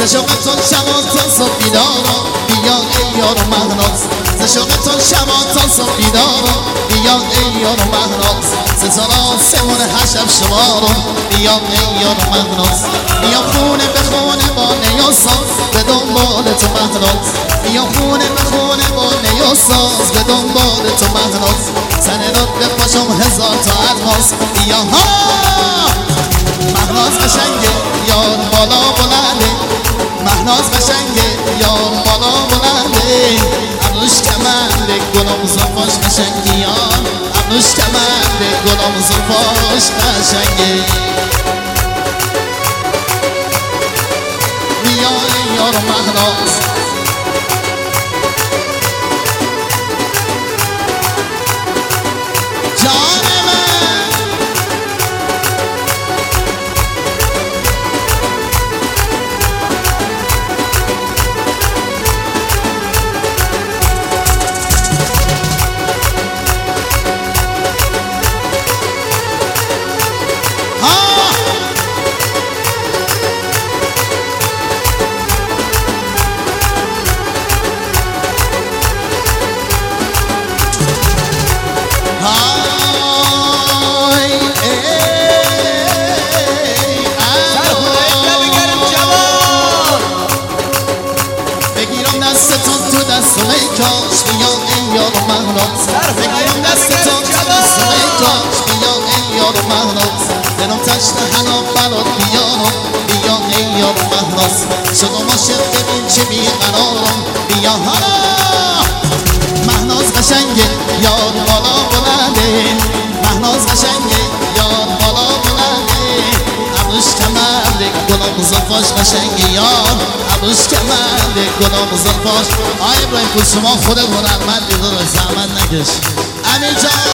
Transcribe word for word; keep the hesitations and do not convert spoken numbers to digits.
ز شوقتون شما تا صبح بیدارم بیا ای یار و مهناز ز شوقتون شما تا صبح بیدارم بیا ای یار و مهناز ستاره آسمون حشر شمارم بیا ای یار و مهناز بیا خونه به خونه با نیاساز به دنبال تو مهناز بیا خونه به خونه با نیاساز به دنبال تو مهناز سر رد بپاشم هزار تا الماس بیا ها مهناز قشنگه یار بالا بلنده مهناز قشنگه یار بالا بلنده ابروش کمنده گلم زلفاش قشنگی یار ابروش کمنده گلم زلفاش قشنگه بیا ای یار مهناز کاش بیا ای یار و مهناز بگیرم دستتون تو دست ای کاش بیا ای یار و مهناز دلم تشت حنا برات بیارم بیا ای یار و مهناز شدم عاشق ببین چه بیقرارم بیا ها مهناز قشنگه یار بالا بلنده مهناز قشنگه یار بالا بلنده ابروش کمنده گلم زلفاش قشنگه یار ابروش کمنده گلم زلفاش آی ابراهیم پور شما خودت هنرمندی داداش زحمت نکش امین جان